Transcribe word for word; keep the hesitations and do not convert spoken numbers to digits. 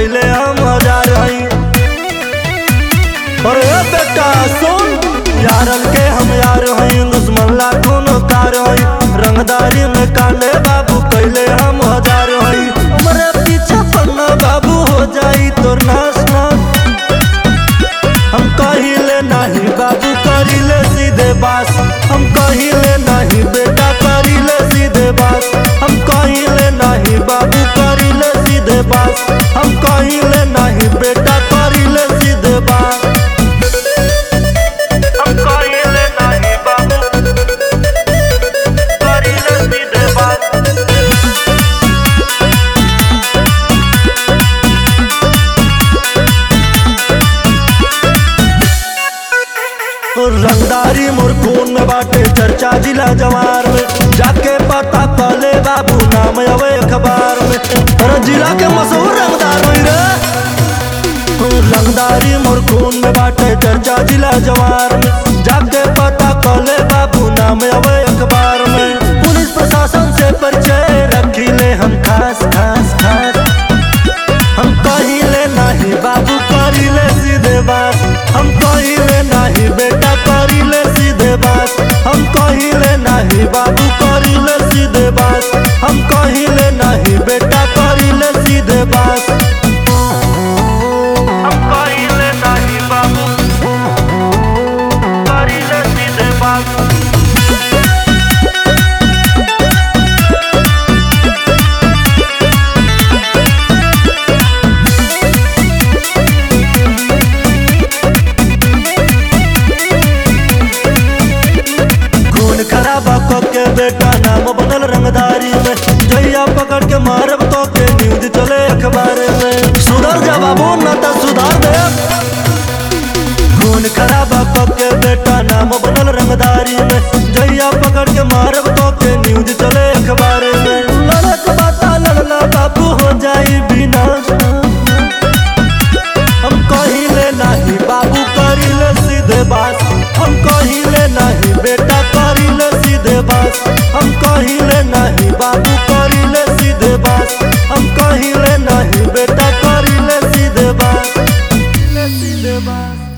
कैले हम हजार हई। अरे बेटा सुन, यारन के हम यार हई, दुश्मन लाखों कार हई। रंगदारी में कांडे बाबू कैले हम हजार हई। हमरे पीछे पन्ना बाबू हो जाई तोर नाश नाश। हम कहिले नहीं बाबू करिले सीधे बास। हम कहिले नहीं बेटा करिले सीधे बास। हम कहिले नहीं बाबू करिले सीधे बास। हम कहिले नहीं बेटा करिले सीधे बास। हम कहिले नहीं बाबू करिले सीधे बास। रंगदारी मोर खून में बाटे, चर्चा जिला जवार में। जाके पता कले बाबू नाम अवे अखबार में। अरे जिला के मशहूर रंगदार हुई रे। रंगदारी मोर खून में बाटे, चर्चा जिला जवार में। जाके पता कले बाबू नाम अवे अखबार में। पुलिस प्रशासन से परिचय रखिले हम खास खास खास। हम कहिले नहीं बाबू करिले सीधे बात। हम कहिले नहीं बेटा करिले सीधे बात। हम कहिले नहीं बाबू करिले सीधे बात। हम कहिले नहीं बेटा करिले सीधे बात। हम कहिले नहीं बाबू करिले सीधे बात। खराबा के बेटा नाम बनल रंगदारी में। जैया पकड़ के मारब तो के न्यूज चले अखबार में। सुधर जा बाबू न तो सुधार दे। खून खराबा के बेटा नाम बनल रंगदारी में। जैया पकड़ के मारब तो के न्यूज चले अखबार में। लड़क बाता लड़ना बाबू हो जाई बिना। हम कहिले नहीं बाबू करिले सीधे बात। हम कहिले नहीं बेटा करिले सीधे बात। हम कहिले नहीं बाबू करिले सीधे बात। हम कहिले नहीं बेटा करिले सीधे बात। सीधे बात।